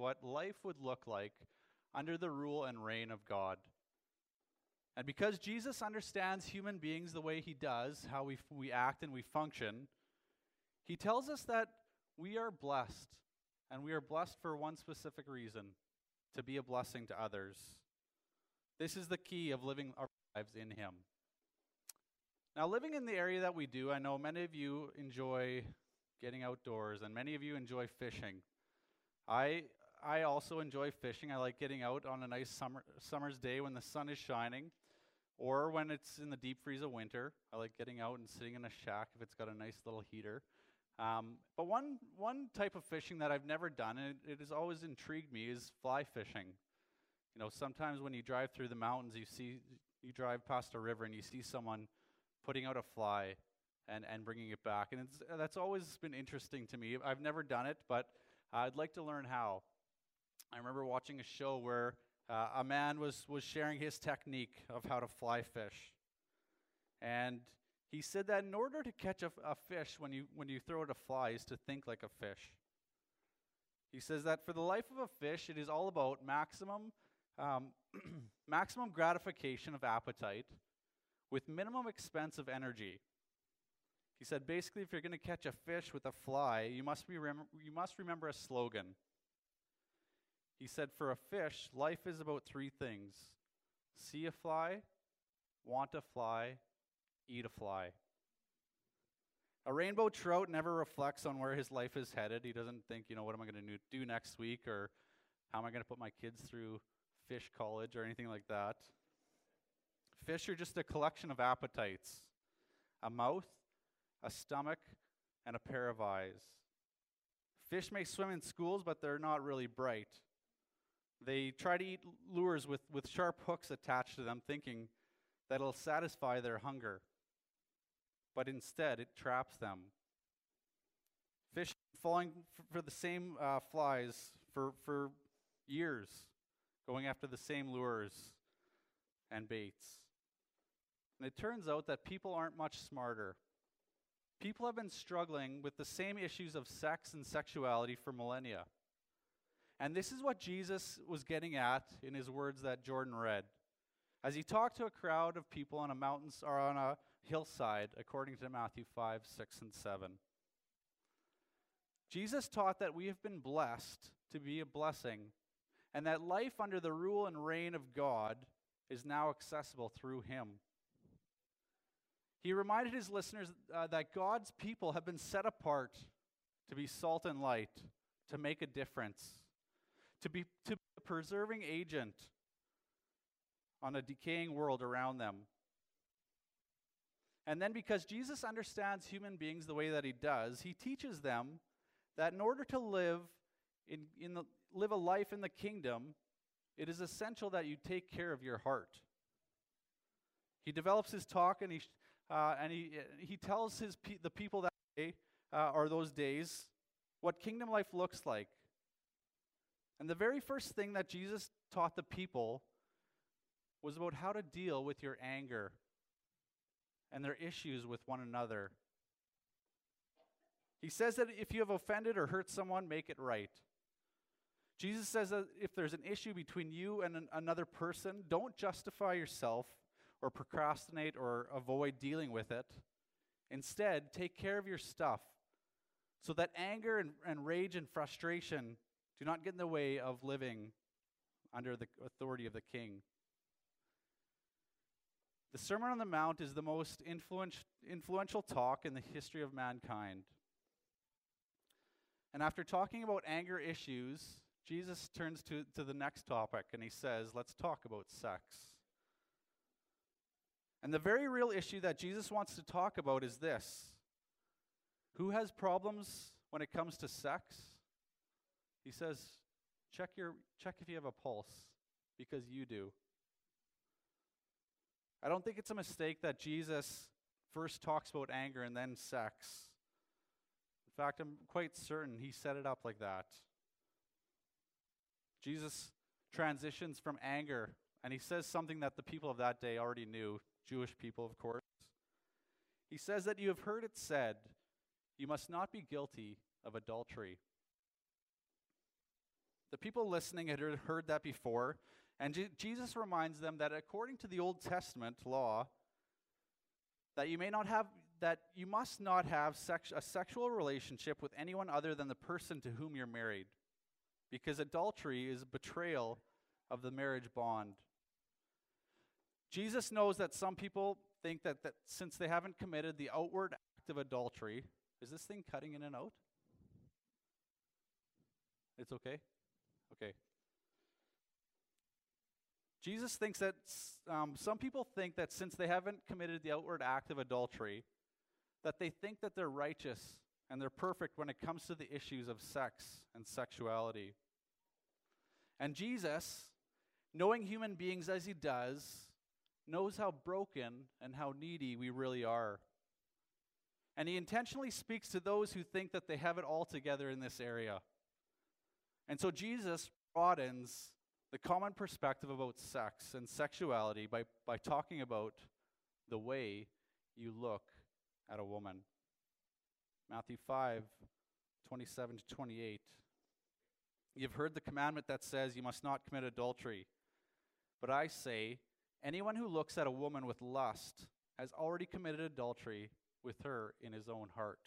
what life would look like under the rule and reign of God. And because Jesus understands human beings the way he does, how we act and we function, he tells us that we are blessed, and we are blessed for one specific reason, to be a blessing to others. This is the key of living our lives in him. Now, living in the area that we do, I know many of you enjoy getting outdoors, and many of you enjoy fishing. I also enjoy fishing. I like getting out on a nice summer's day when the sun is shining, or when it's in the deep freeze of winter. I like getting out and sitting in a shack if it's got a nice little heater. But one type of fishing that I've never done, and it has always intrigued me, is fly fishing. You know, sometimes when you drive through the mountains, you drive past a river and you see someone putting out a fly and bringing it back. And that's always been interesting to me. I've never done it, but I'd like to learn how. I remember watching a show where a man was sharing his technique of how to fly fish. And he said that in order to catch a fish when you throw it a fly is to think like a fish. He says that for the life of a fish, it is all about maximum gratification of appetite with minimum expense of energy. He said basically if you're going to catch a fish with a fly, you must remember a slogan. He said for a fish, life is about three things: see a fly, want a fly, eat a fly. A rainbow trout never reflects on where his life is headed. He doesn't think, what am I going to do next week, or how am I going to put my kids through fish college or anything like that. Fish are just a collection of appetites: a mouth, a stomach, and a pair of eyes. Fish may swim in schools, but they're not really bright. They try to eat lures with sharp hooks attached to them, thinking that it'll satisfy their hunger. But instead, it traps them. Fish falling for the same flies for years, going after the same lures and baits. And it turns out that people aren't much smarter. People have been struggling with the same issues of sex and sexuality for millennia. And this is what Jesus was getting at in his words that Jordan read, as he talked to a crowd of people on a mountain or on a hillside, according to Matthew 5, 6, and 7. Jesus taught that we have been blessed to be a blessing, and that life under the rule and reign of God is now accessible through him. He reminded his listeners that God's people have been set apart to be salt and light, to make a difference, to be a preserving agent on a decaying world around them. And then because Jesus understands human beings the way that he does, he teaches them that in order to live live a life in the kingdom, it is essential that you take care of your heart. He develops his talk and he tells the people that day or those days what kingdom life looks like. And the very first thing that Jesus taught the people was about how to deal with your anger and their issues with one another. He says that if you have offended or hurt someone, make it right. Jesus says that if there's an issue between you and another person, don't justify yourself or procrastinate or avoid dealing with it. Instead, take care of your stuff so that anger and rage and frustration do not get in the way of living under the authority of the King. The Sermon on the Mount is the most influential talk in the history of mankind. And after talking about anger issues, Jesus turns to the next topic and he says, let's talk about sex. And the very real issue that Jesus wants to talk about is this: who has problems when it comes to sex? He says, check if you have a pulse, because you do. I don't think it's a mistake that Jesus first talks about anger and then sex. In fact, I'm quite certain he set it up like that. Jesus transitions from anger, and he says something that the people of that day already knew, Jewish people, of course. He says that you have heard it said, you must not be guilty of adultery. The people listening had heard that before, and Jesus reminds them that according to the Old Testament law, that you must not have a sexual relationship with anyone other than the person to whom you're married, because adultery is betrayal of the marriage bond. Jesus knows that some people think that since they haven't committed the outward act of adultery, is this thing cutting in and out? It's okay? Okay. Jesus thinks that some people think that since they haven't committed the outward act of adultery, that they think that they're righteous and they're perfect when it comes to the issues of sex and sexuality. And Jesus, knowing human beings as he does, knows how broken and how needy we really are. And he intentionally speaks to those who think that they have it all together in this area. And so Jesus broadens the common perspective about sex and sexuality by talking about the way you look at a woman. Matthew 5:27-28. You've heard the commandment that says you must not commit adultery. But I say, anyone who looks at a woman with lust has already committed adultery with her in his own heart.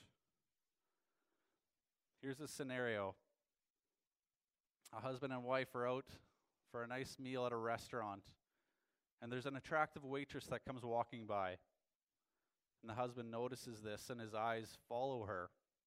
Here's a scenario. A husband and wife are out for a nice meal at a restaurant, and there's an attractive waitress that comes walking by. And the husband notices this, and his eyes follow her.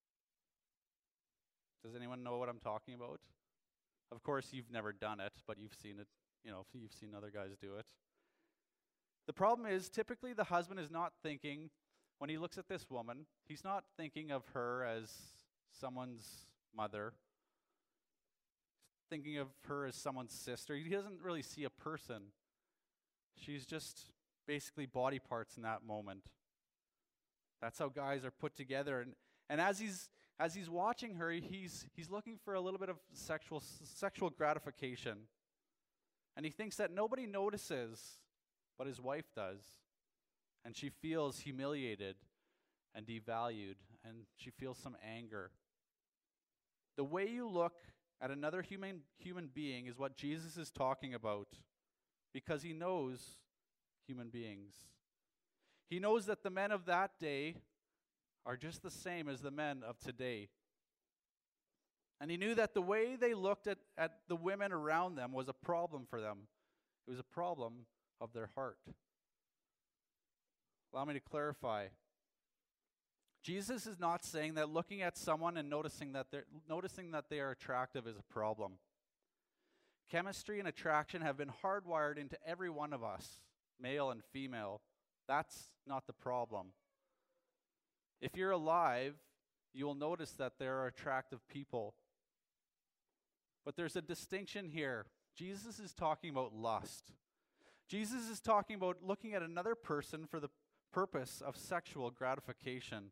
Does anyone know what I'm talking about? Of course, you've never done it, but you've seen it. You've seen other guys do it. The problem is, typically the husband is not thinking, when he looks at this woman, he's not thinking of her as someone's mother, thinking of her as someone's sister. He doesn't really see a person. She's just basically body parts in that moment. That's how guys are put together. And as he's watching her, he's looking for a little bit of sexual gratification. And he thinks that nobody notices, but his wife does. And she feels humiliated and devalued, and she feels some anger. The way you look at another human being is what Jesus is talking about, because he knows human beings. He knows that the men of that day are just the same as the men of today. And he knew that the way they looked at the women around them was a problem for them. It was a problem of their heart. Allow me to clarify. Jesus is not saying that looking at someone and noticing that they are attractive is a problem. Chemistry and attraction have been hardwired into every one of us, male and female. That's not the problem. If you're alive, you will notice that there are attractive people. But there's a distinction here. Jesus is talking about lust. Jesus is talking about looking at another person for the purpose of sexual gratification.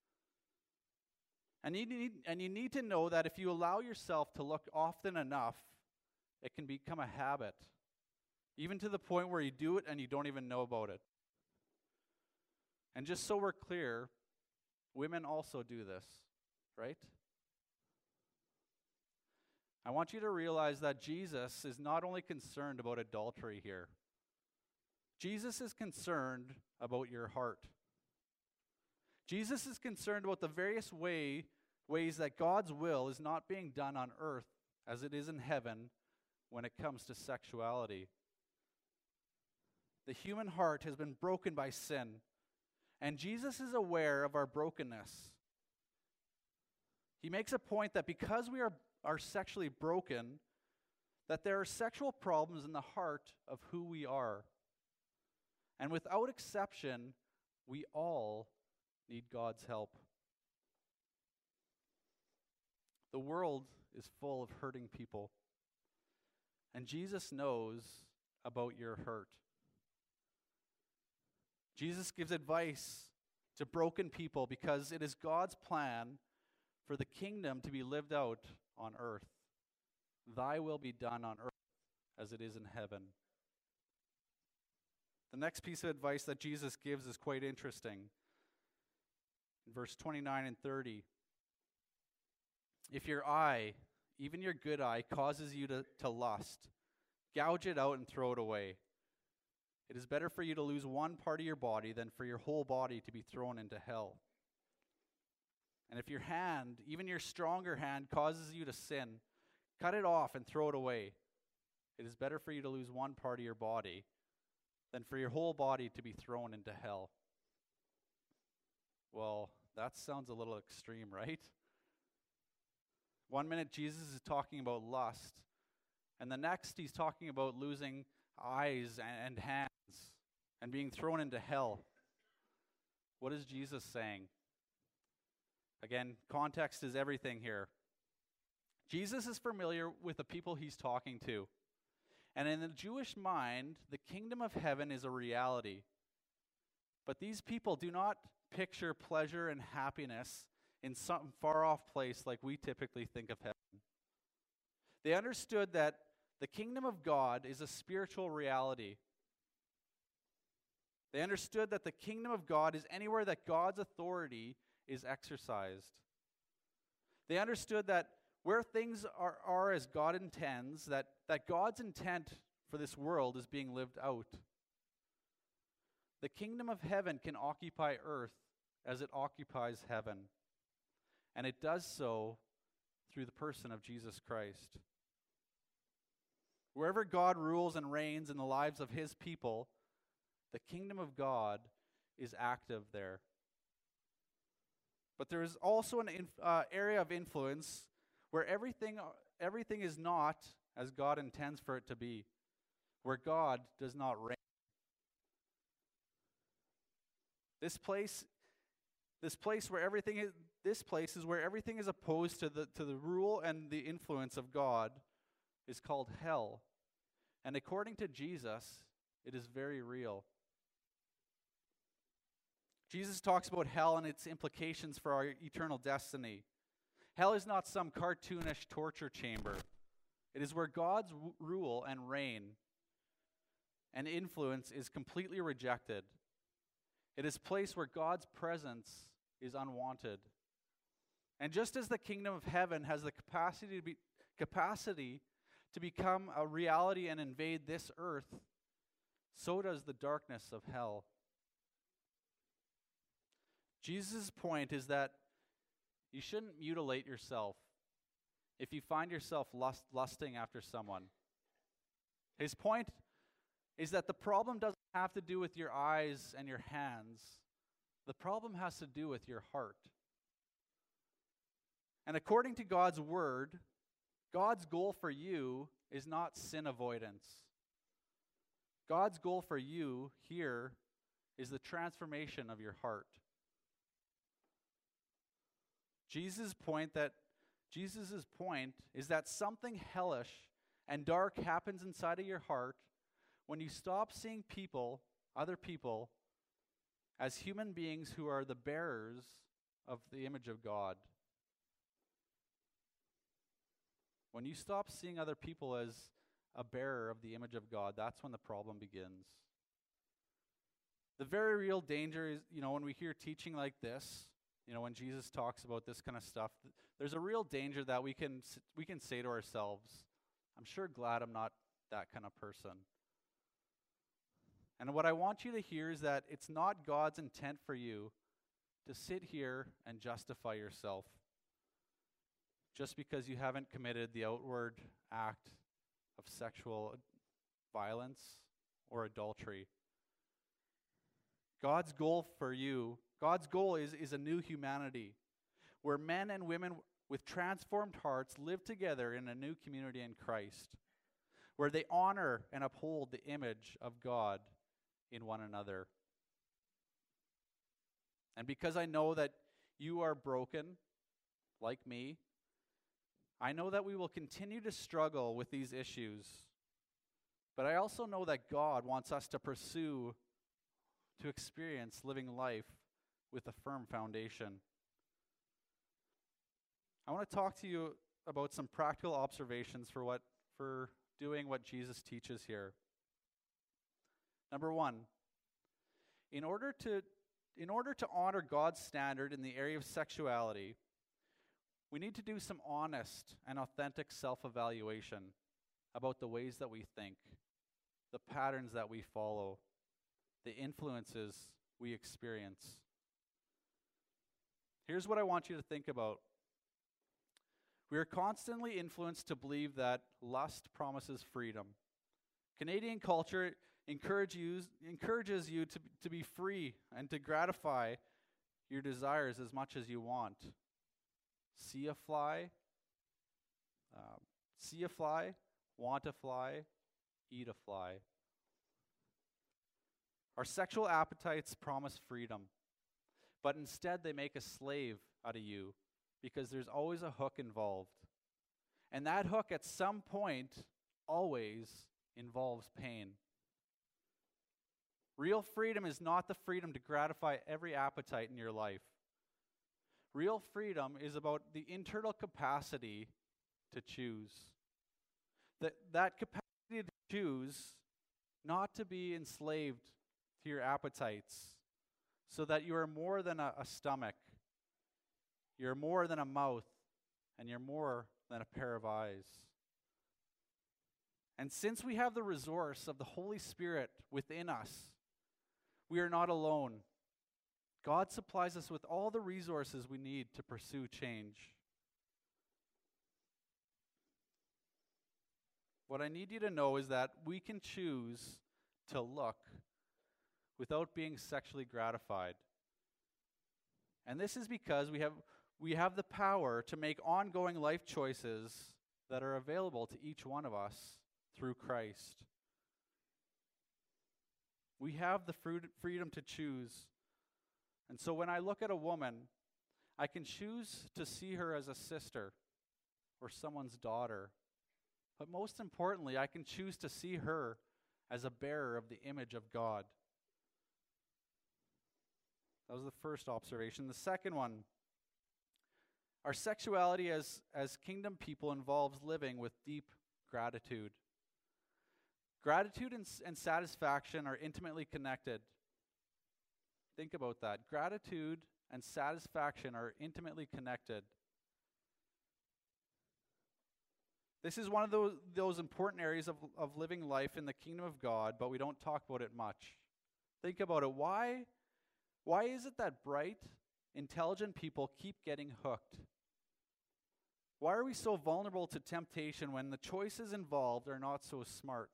And you need to know that if you allow yourself to look often enough, it can become a habit, even to the point where you do it and you don't even know about it. And just so we're clear, women also do this, right? I want you to realize that Jesus is not only concerned about adultery here. Jesus is concerned about your heart. Jesus is concerned about the various ways that God's will is not being done on earth as it is in heaven when it comes to sexuality. The human heart has been broken by sin, and Jesus is aware of our brokenness. He makes a point that because we are sexually broken, that there are sexual problems in the heart of who we are. And without exception, we all need God's help. The world is full of hurting people, and Jesus knows about your hurt. Jesus gives advice to broken people because it is God's plan for the kingdom to be lived out on earth. Thy will be done on earth as it is in heaven. The next piece of advice that Jesus gives is quite interesting. In verse 29 and 30, if your eye even your good eye, causes you to lust, gouge it out and throw it away. It is better for you to lose one part of your body than for your whole body to be thrown into hell. And if your hand, even your stronger hand, causes you to sin, cut it off and throw it away. It is better for you to lose one part of your body than for your whole body to be thrown into hell. Well, that sounds a little extreme, right? One minute Jesus is talking about lust, and the next he's talking about losing eyes and hands and being thrown into hell. What is Jesus saying? Again, context is everything here. Jesus is familiar with the people he's talking to. And in the Jewish mind, the kingdom of heaven is a reality. But these people do not picture pleasure and happiness in some far-off place like we typically think of heaven. They understood that the kingdom of God is a spiritual reality. They understood that the kingdom of God is anywhere that God's authority is exercised. They understood that where things are as God intends, that God's intent for this world is being lived out. The kingdom of heaven can occupy earth as it occupies heaven. And it does so through the person of Jesus Christ. Wherever God rules and reigns in the lives of his people, the kingdom of God is active there. But there is also an area of influence where everything is not as God intends for it to be, where God does not reign. This place is where everything is opposed to the rule and the influence of God is called hell. And according to Jesus, it is very real. Jesus talks about hell and its implications for our eternal destiny. Hell is not some cartoonish torture chamber. It is where God's rule and reign and influence is completely rejected. It is a place where God's presence is unwanted. And just as the kingdom of heaven has the capacity to become a reality and invade this earth, so does the darkness of hell. Jesus' point is that you shouldn't mutilate yourself if you find yourself lusting after someone. His point is that the problem doesn't have to do with your eyes and your hands. The problem has to do with your heart. And according to God's word, God's goal for you is not sin avoidance. God's goal for you here is the transformation of your heart. Jesus' point is that something hellish and dark happens inside of your heart when you stop seeing other people, as human beings who are the bearers of the image of God. When you stop seeing other people as a bearer of the image of God, that's when the problem begins. The very real danger is, when we hear teaching like this, when Jesus talks about this kind of stuff, there's a real danger that we can say to ourselves, I'm sure glad I'm not that kind of person. And what I want you to hear is that it's not God's intent for you to sit here and justify yourself just because you haven't committed the outward act of sexual violence or adultery. God's goal is a new humanity where men and women with transformed hearts live together in a new community in Christ, where they honor and uphold the image of God in one another. And because I know that you are broken, like me, I know that we will continue to struggle with these issues. But I also know that God wants us to experience living life with a firm foundation. I want to talk to you about some practical observations for doing what Jesus teaches here. Number one, in order to honor God's standard in the area of sexuality, we need to do some honest and authentic self-evaluation about the ways that we think, the patterns that we follow, the influences we experience. Here's what I want you to think about. We are constantly influenced to believe that lust promises freedom. Canadian culture encourages you to be free and to gratify your desires as much as you want. See a fly, want a fly, eat a fly. Our sexual appetites promise freedom, but instead they make a slave out of you because there's always a hook involved. And that hook at some point always involves pain. Real freedom is not the freedom to gratify every appetite in your life. Real freedom is about the internal capacity to choose. That capacity to choose not to be enslaved to your appetites, so that you are more than a stomach, you're more than a mouth, and you're more than a pair of eyes. And since we have the resource of the Holy Spirit within us, we are not alone. God supplies us with all the resources we need to pursue change. What I need you to know is that we can choose to look without being sexually gratified. And this is because we have the power to make ongoing life choices that are available to each one of us through Christ. We have the freedom to choose. And so when I look at a woman, I can choose to see her as a sister or someone's daughter. But most importantly, I can choose to see her as a bearer of the image of God. That was the first observation. The second one, our sexuality as kingdom people involves living with deep gratitude. Gratitude and satisfaction are intimately connected. Think about that. Gratitude and satisfaction are intimately connected. This is one of those important areas of living life in the kingdom of God, but we don't talk about it much. Think about it. Why is it that bright, intelligent people keep getting hooked? Why are we so vulnerable to temptation when the choices involved are not so smart?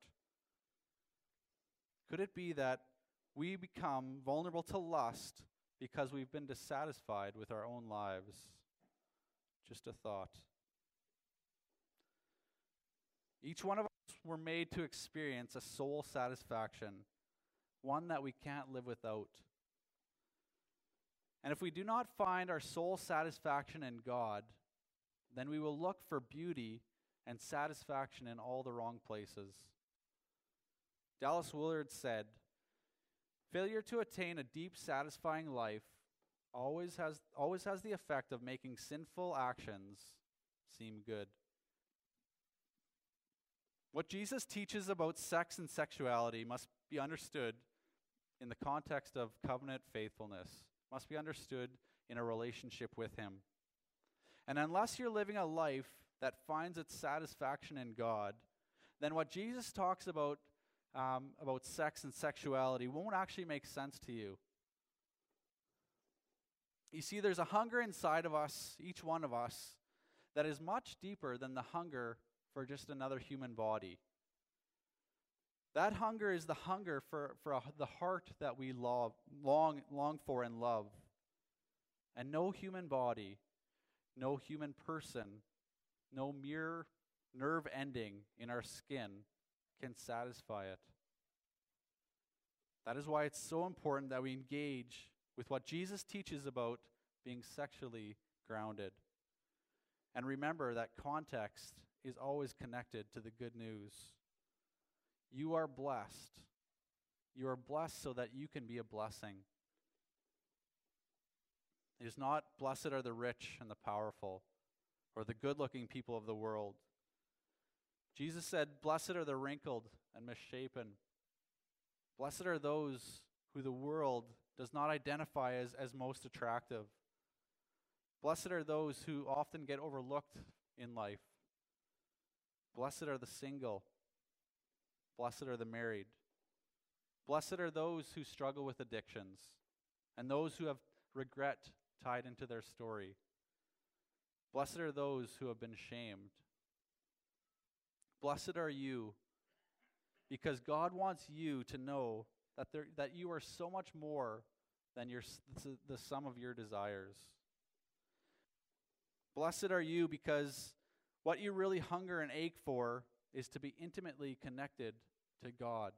Could it be that we become vulnerable to lust because we've been dissatisfied with our own lives? Just a thought. Each one of us were made to experience a soul satisfaction, one that we can't live without. And if we do not find our soul satisfaction in God, then we will look for beauty and satisfaction in all the wrong places. Dallas Willard said, "Failure to attain a deep, satisfying life always has the effect of making sinful actions seem good." What Jesus teaches about sex and sexuality must be understood in the context of covenant faithfulness, must be understood in a relationship with Him. And unless you're living a life that finds its satisfaction in God, then what Jesus talks about sex and sexuality won't actually make sense to you. You see, there's a hunger inside of us, each one of us, that is much deeper than the hunger for just another human body. That hunger is the hunger for the heart that we long for and love. And no human body, no human person, no mere nerve ending in our skin can satisfy it. That is why it's so important that we engage with what Jesus teaches about being sexually grounded. And remember that context is always connected to the good news. You are blessed. You are blessed so that you can be a blessing. It is not blessed are the rich and the powerful or the good-looking people of the world. Jesus said, "Blessed are the wrinkled and misshapen." Blessed are those who the world does not identify as most attractive. Blessed are those who often get overlooked in life. Blessed are the single. Blessed are the married. Blessed are those who struggle with addictions and those who have regret tied into their story. Blessed are those who have been shamed. Blessed are you, because God wants you to know that you are so much more than the sum of your desires. Blessed are you, because what you really hunger and ache for is to be intimately connected to God.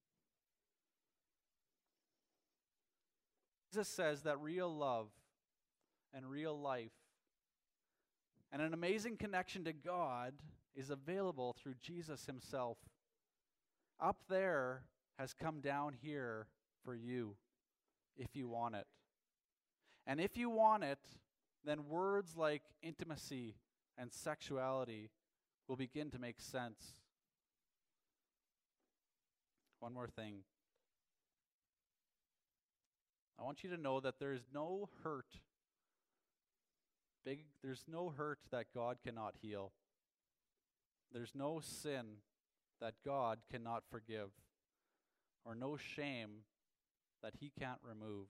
Jesus says that real love and real life and an amazing connection to God is available through Jesus himself. Up there has come down here for you if you want it. And if you want it, then words like intimacy and sexuality will begin to make sense. One more thing. I want you to know that there's no hurt. There's no hurt that God cannot heal. There's no sin that God cannot forgive, or no shame that he can't remove.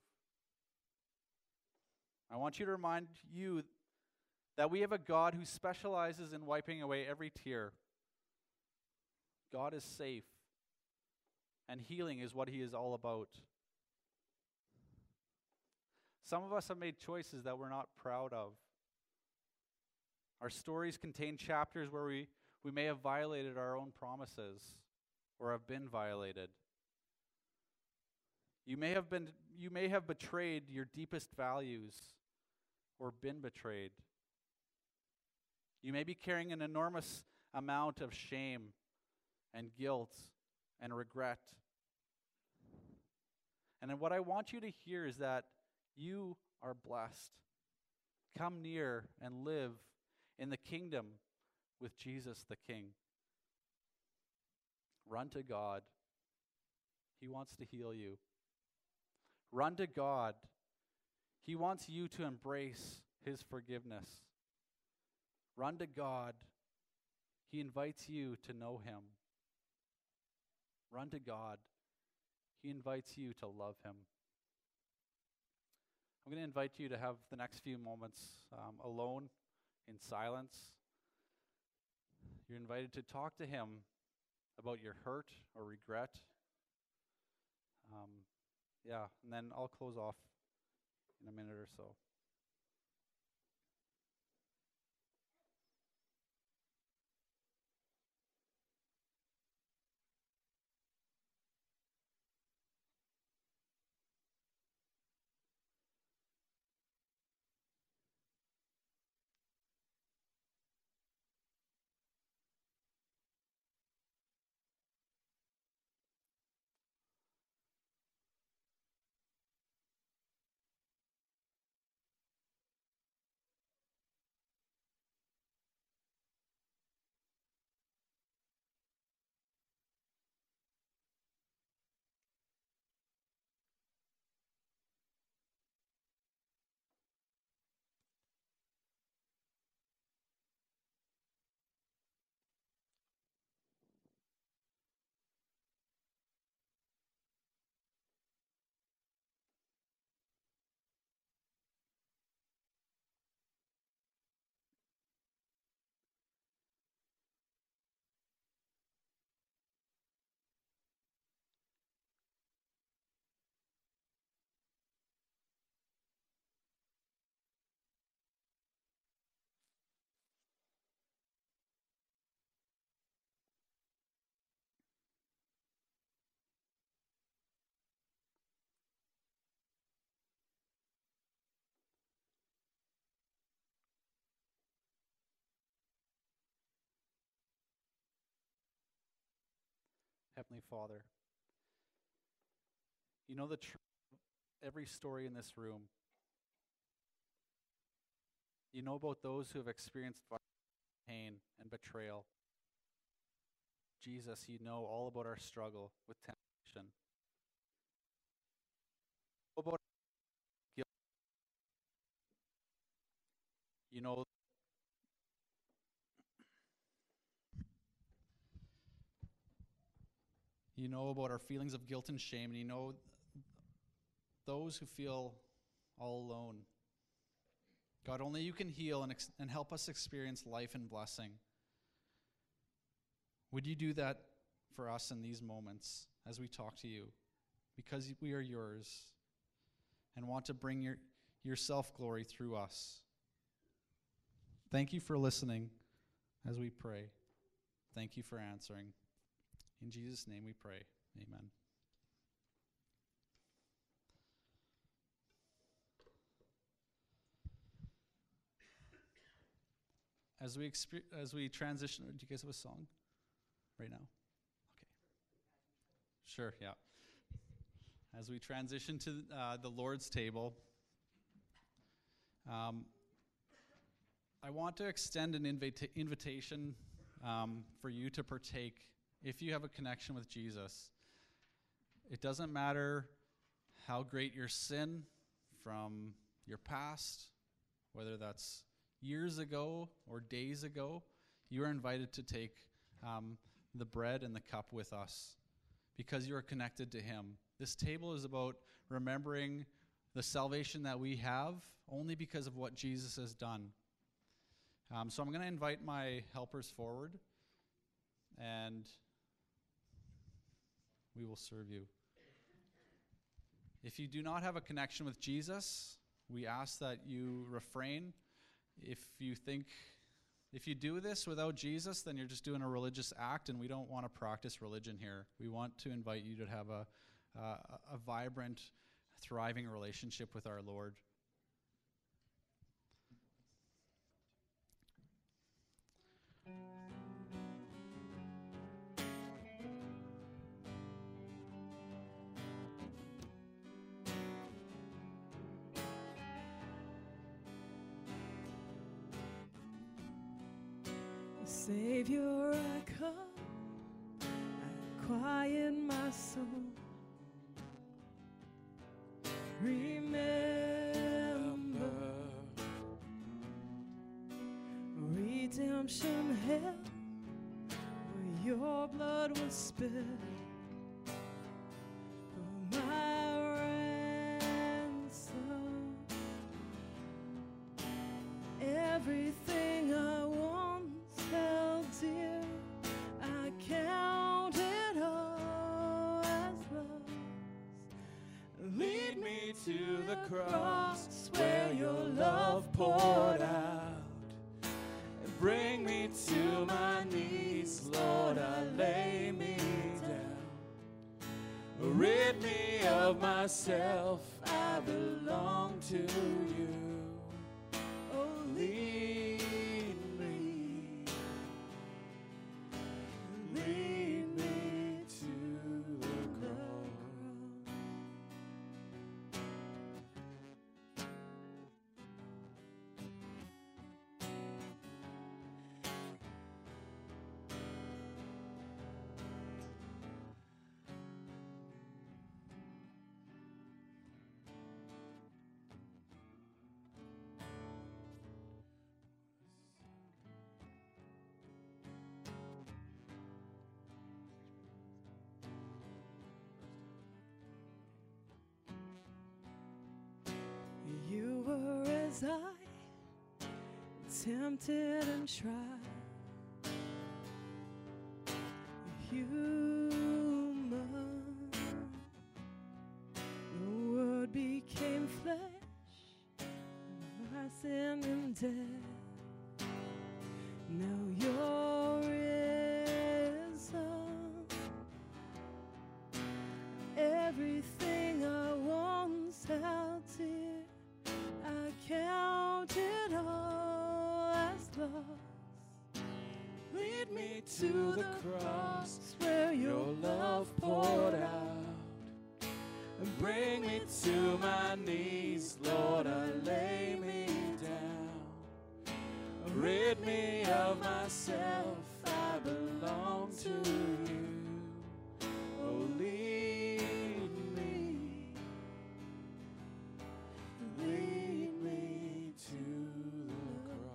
I want you to remind you that we have a God who specializes in wiping away every tear. God is safe, and healing is what he is all about. Some of us have made choices that we're not proud of. Our stories contain chapters where we may have violated our own promises or have been violated. You may have betrayed your deepest values or been betrayed. You may be carrying an enormous amount of shame and guilt and regret. And then what I want you to hear is that you are blessed. Come near and live in the kingdom with Jesus the King. Run to God. He wants to heal you. Run to God. He wants you to embrace his forgiveness. Run to God. He invites you to know him. Run to God. He invites you to love him. I'm going to invite you to have the next few moments alone in silence. You're invited to talk to him about your hurt or regret. And then I'll close off in a minute or so. Heavenly Father, you know the truth of every story in this room. You know about those who have experienced pain and betrayal. Jesus, you know all about our struggle with temptation. About guilt. You know, you know about our feelings of guilt and shame, and you know those who feel all alone. God, only you can heal and help us experience life and blessing. Would you do that for us in these moments as we talk to you? Because we are yours and want to bring your self-glory through us. Thank you for listening as we pray. Thank you for answering. In Jesus' name we pray. Amen. As we transition, do you guys have a song right now? Okay. Sure, yeah. As we transition to the Lord's table, I want to extend an invitation for you to partake if you have a connection with Jesus. It doesn't matter how great your sin from your past, whether that's years ago or days ago, you are invited to take the bread and the cup with us because you are connected to him. This table is about remembering the salvation that we have only because of what Jesus has done. So I'm going to invite my helpers forward, and we will serve you. If you do not have a connection with Jesus, we ask that you refrain. If you do this without Jesus, then you're just doing a religious act, and we don't want to practice religion here. We want to invite you to have a vibrant, thriving relationship with our Lord. Savior, I come, I quiet my soul. Remember, redemption hell, where your blood was spilled for my ransom. Everything I once held dear, I count it all as lost. Lead me to the cross where your love poured out, and bring me to my knees, Lord, I lay me down. Rid me of myself, I belong to you. Oh, lead me to the cross. You were as I, tempted and tried. Human, the Word became flesh, my sin and death. Now you're risen. Everything I once held dear, I count it all as lost. Lead me to the cross where your love poured out, and bring me to my knees, Lord, I lay me down. Rid me of myself, I belong to you. Oh, lead me to the cross.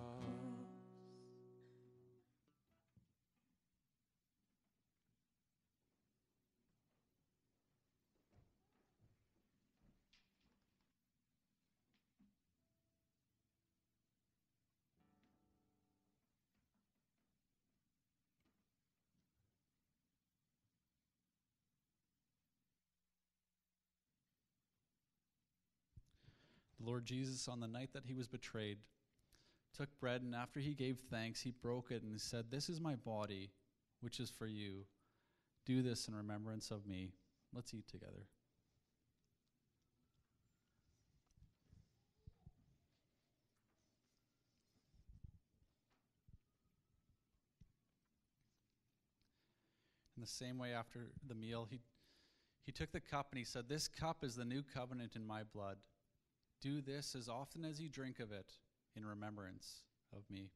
The Lord Jesus, on the night that he was betrayed, took bread, and after he gave thanks, he broke it and said, "This is my body, which is for you. Do this in remembrance of me." Let's eat together. In the same way, after the meal, he took the cup and he said, "This cup is the new covenant in my blood. Do this as often as you drink of it in remembrance of me."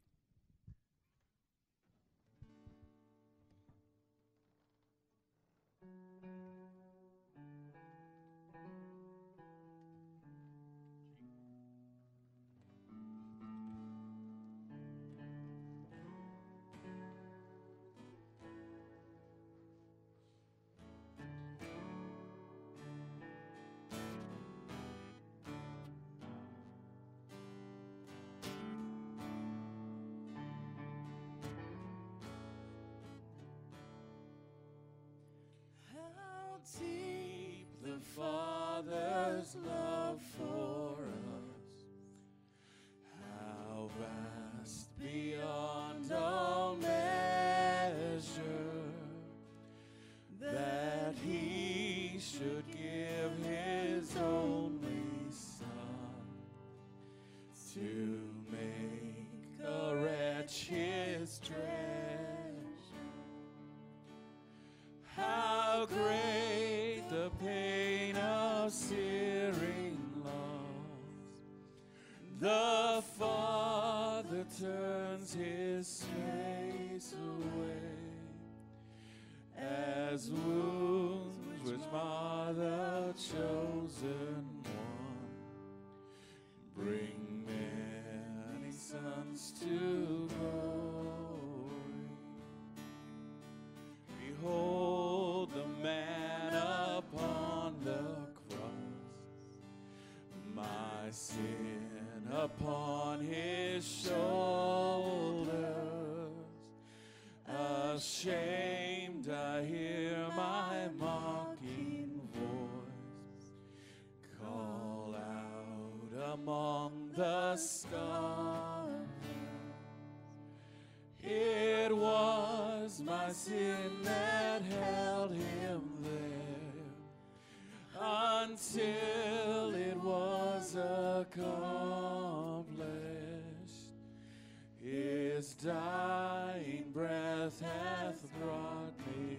How deep the Father's love for us, how vast beyond all measure, that he should give his only Son to make a wretch his treasure. How great the pain of searing loss! The Father turns his face away, as wounds which mar the chosen one bring many sons to glory. Behold the man upon the cross, my sin upon his shoulders. Ashamed I hear my mocking voice call out among the scarlet. It was my sin that held him there until it was accomplished. His dying breath hath brought me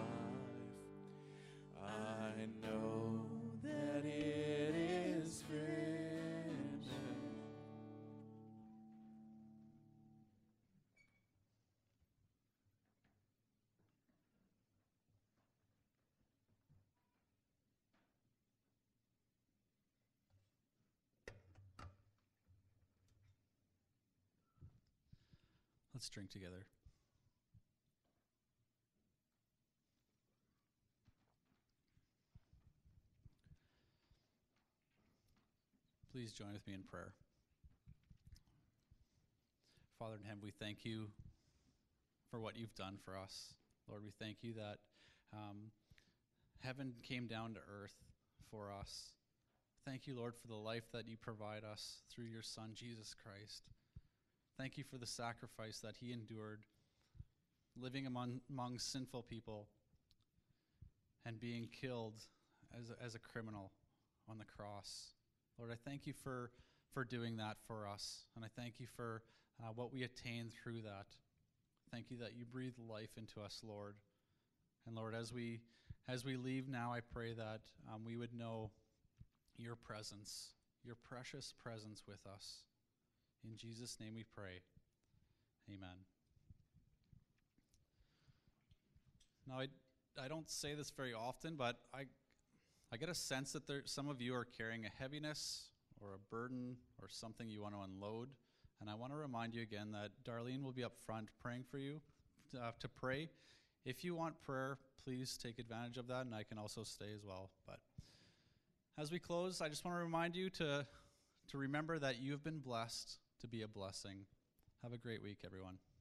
life. I know that it is finished. Let's drink together. Please join with me in prayer. Father in heaven, we thank you for what you've done for us. Lord, we thank you that heaven came down to earth for us. Thank you, Lord, for the life that you provide us through your Son, Jesus Christ. Thank you for the sacrifice that he endured, living among sinful people and being killed as a criminal on the cross. Lord, I thank you for doing that for us, and I thank you for what we attain through that. Thank you that you breathe life into us, Lord. And Lord, as we leave now, I pray that we would know your presence, your precious presence with us. In Jesus' name we pray. Amen. Now, I don't say this very often, but I get a sense that some of you are carrying a heaviness or a burden or something you want to unload. And I want to remind you again that Darlene will be up front praying for you to pray. If you want prayer, please take advantage of that, and I can also stay as well. But as we close, I just want to remind you to remember that you have been blessed to be a blessing. Have a great week, everyone.